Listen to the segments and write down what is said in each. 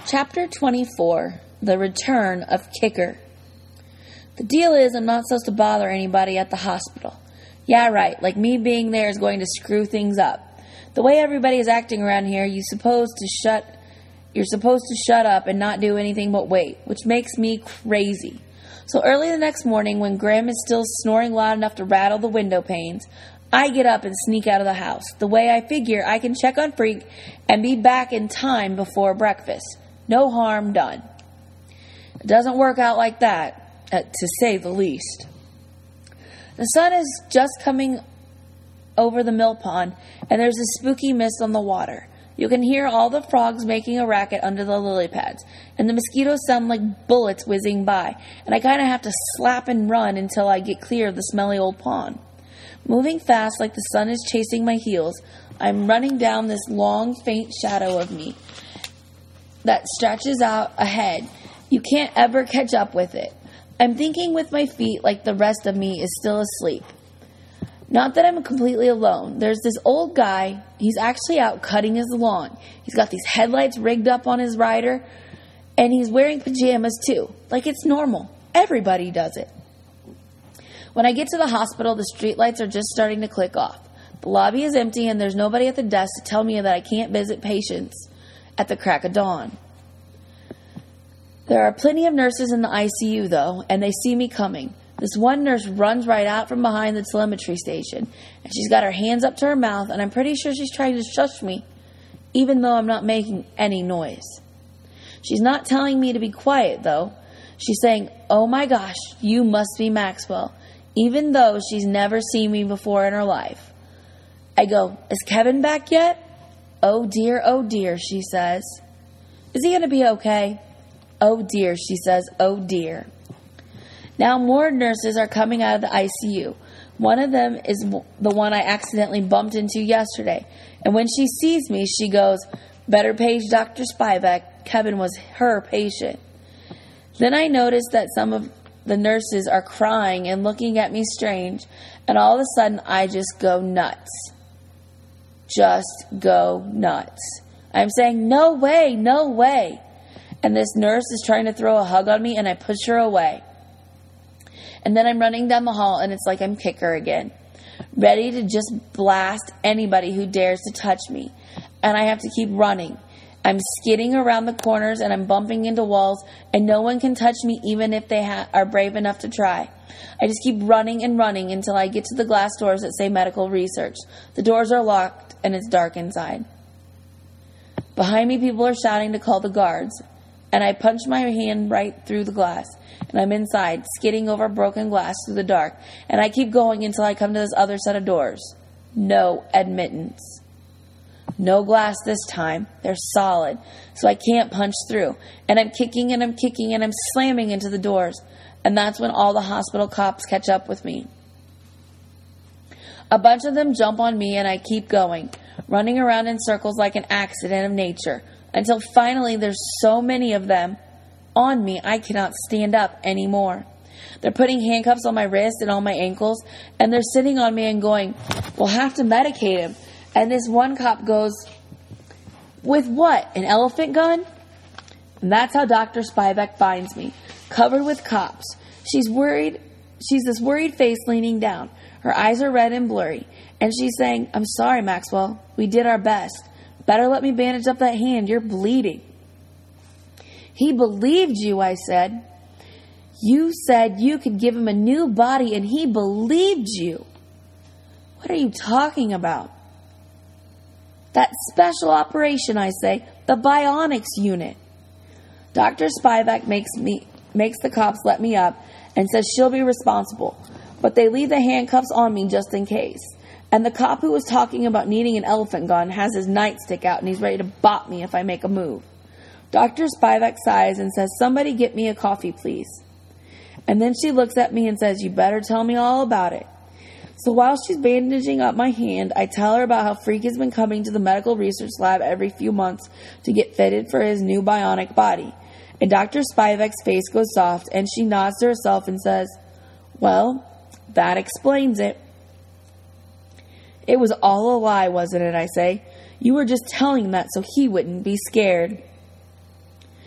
Chapter 24, The Return of Kicker. The deal is I'm not supposed to bother anybody at the hospital. Yeah, right, like me being there is going to screw things up. The way everybody is acting around here, you're supposed to shut up and not do anything but wait, which makes me crazy. So early the next morning, when Graham is still snoring loud enough to rattle the window panes, I get up and sneak out of the house. The way I figure I can check on Freak and be back in time before breakfast. No harm done. It doesn't work out like that, to say the least. The sun is just coming over the mill pond, and there's a spooky mist on the water. You can hear all the frogs making a racket under the lily pads, and the mosquitoes sound like bullets whizzing by, and I kind of have to slap and run until I get clear of the smelly old pond. Moving fast like the sun is chasing my heels, I'm running down this long, faint shadow of me that stretches out ahead. You can't ever catch up with it. I'm thinking with my feet like the rest of me is still asleep. Not that I'm completely alone. There's this old guy. He's actually out cutting his lawn. He's got these headlights rigged up on his rider, and he's wearing pajamas too. Like it's normal. Everybody does it. When I get to the hospital, the streetlights are just starting to click off. The lobby is empty, and there's nobody at the desk to tell me that I can't visit patients at the crack of dawn. There are plenty of nurses in the ICU, though, and they see me coming. This one nurse runs right out from behind the telemetry station, and she's got her hands up to her mouth, and I'm pretty sure she's trying to shush me, even though I'm not making any noise. She's not telling me to be quiet, though. She's saying, "Oh my gosh, you must be Maxwell," even though she's never seen me before in her life. I go, "Is Kevin back yet?" Oh dear, she says. "Is he going to be okay?" Oh dear, she says, oh dear. Now more nurses are coming out of the ICU. One of them is the one I accidentally bumped into yesterday. And when she sees me, she goes, "Better page Dr. Spivak. Kevin was her patient." Then I notice that some of the nurses are crying and looking at me strange. And all of a sudden, I just go nuts. Just go nuts. I'm saying, "No way, no way." And this nurse is trying to throw a hug on me, and I push her away. And then I'm running down the hall, and it's like I'm Kicker again, ready to just blast anybody who dares to touch me. And I have to keep running. I'm skidding around the corners, and I'm bumping into walls, and no one can touch me even if they are brave enough to try. I just keep running and running until I get to the glass doors that say medical research. The doors are locked, and it's dark inside. Behind me, people are shouting to call the guards, and I punch my hand right through the glass. And I'm inside, skidding over broken glass through the dark. And I keep going until I come to this other set of doors. No admittance. No glass this time. They're solid, so I can't punch through. And I'm kicking and I'm kicking and I'm slamming into the doors. And that's when all the hospital cops catch up with me. A bunch of them jump on me and I keep going, running around in circles like an accident of nature, until finally there's so many of them on me, I cannot stand up anymore. They're putting handcuffs on my wrists and on my ankles, and they're sitting on me and going, "We'll have to medicate him." And this one cop goes, "With what? An elephant gun?" And that's how Dr. Spivak finds me, covered with cops. She's worried. She's this worried face leaning down. Her eyes are red and blurry, and she's saying, "I'm sorry, Maxwell. We did our best. Better let me bandage up that hand. You're bleeding." "He believed you," I said. "You said you could give him a new body, and he believed you." "What are you talking about?" "That special operation," I say. "The bionics unit." Dr. Spivak makes the cops let me up and says she'll be responsible. But they leave the handcuffs on me just in case. And the cop who was talking about needing an elephant gun has his nightstick out and he's ready to bop me if I make a move. Dr. Spivak sighs and says, "Somebody get me a coffee, please." And then she looks at me and says, "You better tell me all about it." So while she's bandaging up my hand, I tell her about how Freak has been coming to the medical research lab every few months to get fitted for his new bionic body. And Dr. Spivak's face goes soft and she nods to herself and says, "Well, that explains it." "It was all a lie, wasn't it?" I say. "You were just telling him that so he wouldn't be scared."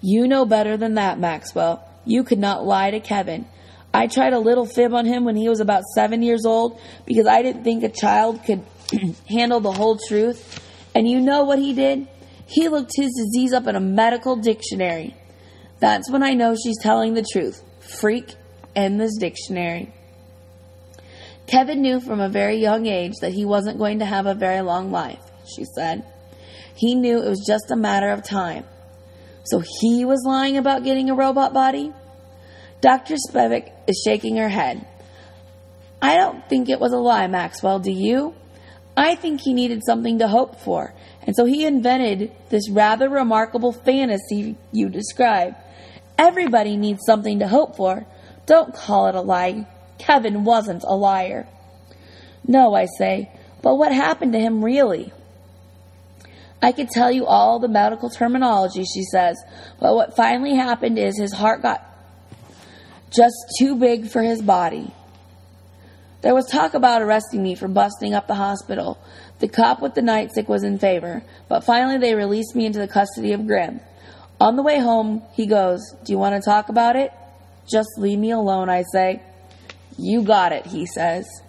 You know better than that, Maxwell. You could not lie to Kevin. I tried a little fib on him when he was about 7 years old because I didn't think a child could handle the whole truth. And you know what he did? He looked his disease up in a medical dictionary. That's when I know she's telling the truth. Freak in this dictionary. Kevin knew from a very young age that he wasn't going to have a very long life, she said. He knew it was just a matter of time. So he was lying about getting a robot body? Dr. Spivak is shaking her head. I don't think it was a lie, Maxwell, do you? I think he needed something to hope for, and so he invented this rather remarkable fantasy you describe. Everybody needs something to hope for. Don't call it a lie. Kevin wasn't a liar. No, I say, but what happened to him really? I could tell you all the medical terminology, she says, but what finally happened is his heart got just too big for his body. There was talk about arresting me for busting up the hospital. The cop with the nightstick was in favor, but finally they released me into the custody of Grimm. On the way home, he goes, "Do you want to talk about it?" "Just leave me alone," I say. "You got it," he says.